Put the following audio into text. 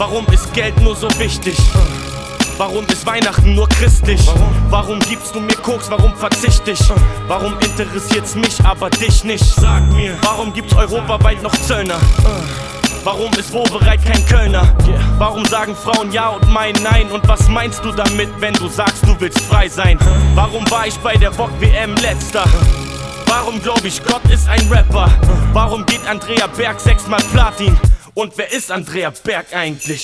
Warum ist Geld nur so wichtig? Warum ist Weihnachten nur christlich? Warum gibst du mir Koks, warum verzicht ich? Warum interessiert's mich, aber dich nicht? Sag mir, warum gibt's europaweit noch Zöllner? Warum ist Wobereit kein Kölner? Warum sagen Frauen ja und mein nein? Und was meinst du damit, wenn du sagst, du willst frei sein? Warum war ich bei der VOG-WM letzter? Warum glaub ich, Gott ist ein Rapper? Warum geht Andrea Berg 6-mal Platin? Und wer ist Andrea Berg eigentlich?